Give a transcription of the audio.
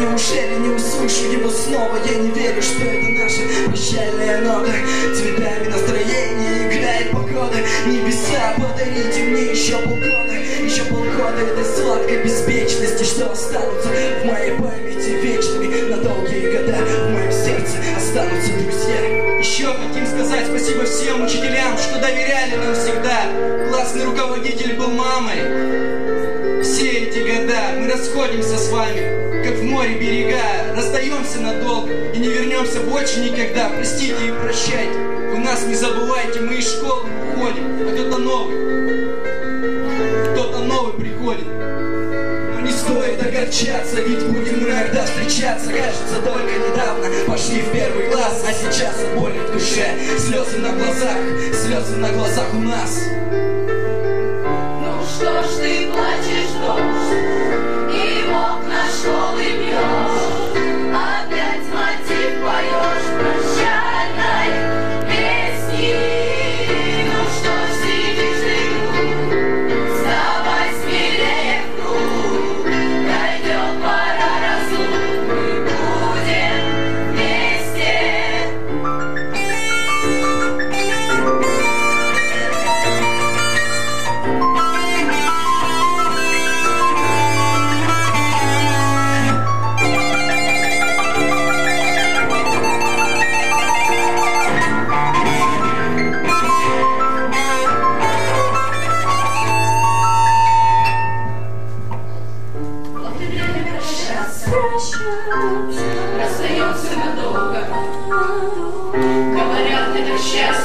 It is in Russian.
неужели не услышу его снова? Я не верю, что это наша прощальная нота. Цветами настроение играет погода. Небеса, подарите мне еще полгода этой сладкой беспечности, что останутся в моей памяти вечными на долгие года. В моем сердце останутся друзья. Еще хотим сказать спасибо всем учителям, что доверяли нам всегда. Классный руководитель был мамой. Все эти года мы расходимся с вами, как в море берега. Расстаемся надолго и не вернемся больше никогда. Простите и прощайте, вы нас не забывайте. Мы из школы уходим, а кто-то новый приходит. Но не стоит огорчаться, ведь будем иногда встречаться. Кажется, только недавно пошли в первый класс, а сейчас боль в душе, слезы на глазах у нас. Ну что ж ты плачешь, дождь, и в окна школы бьешь, опять мотив поешь прощальной песни. Ну что ж сидишь ты, вставай смелее в круг, пройдет пора разлук, мы будем вместе. Расстаемся надолго. Говорят, это счастье.